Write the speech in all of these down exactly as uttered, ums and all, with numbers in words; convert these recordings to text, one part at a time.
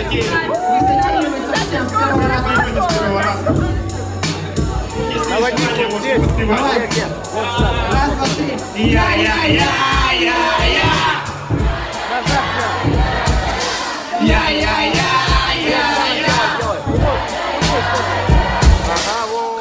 Наводите здесь. Раз, два, три. Я-я-я-я-я. Я-я-я-я-я. Ага, вот.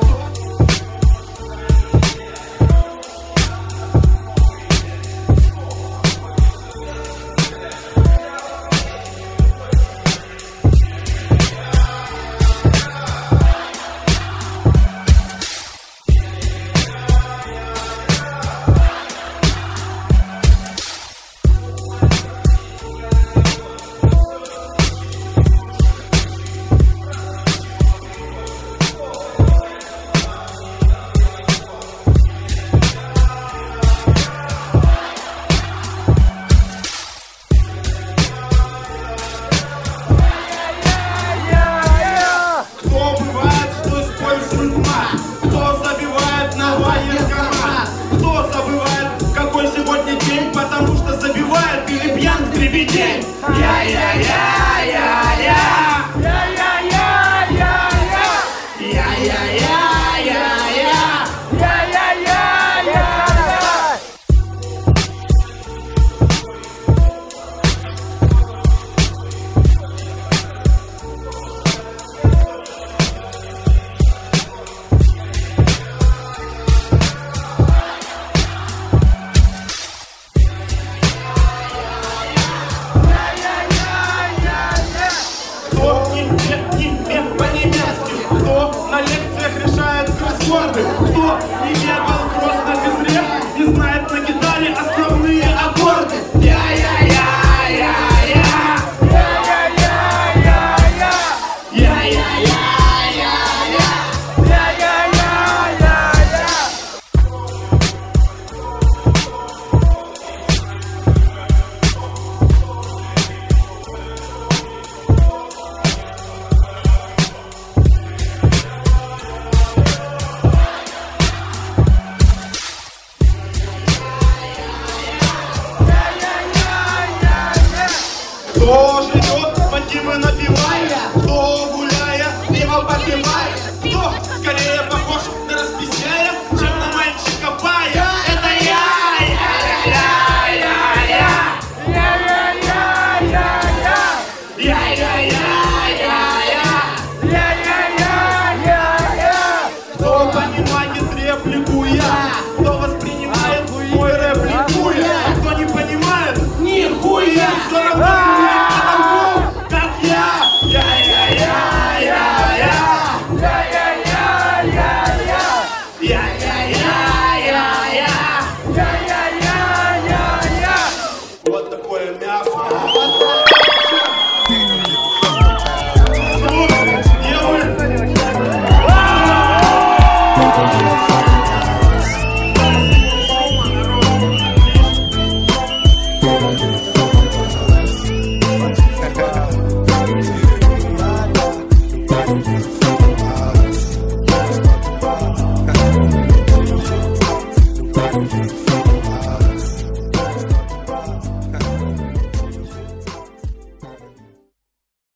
Кто забивает на вайер карман? Кто забывает, какой сегодня день? Потому что забивает или пьян в дребедень. Я-я-я-я-я. Я-я-я-я-я. Я-я-я-я-я. Я-я-я-я-я. Кто на лекциях решает кроссворды, кто не бегал просто без реп, не знает на гитаре основные аккорды. Я-я-я-я-я. Я-я-я-я-я. Я-я-я-я-я. Я-я-я-я-я. Кто живет, мотивы напивая, кто гуляя, пиво попивая.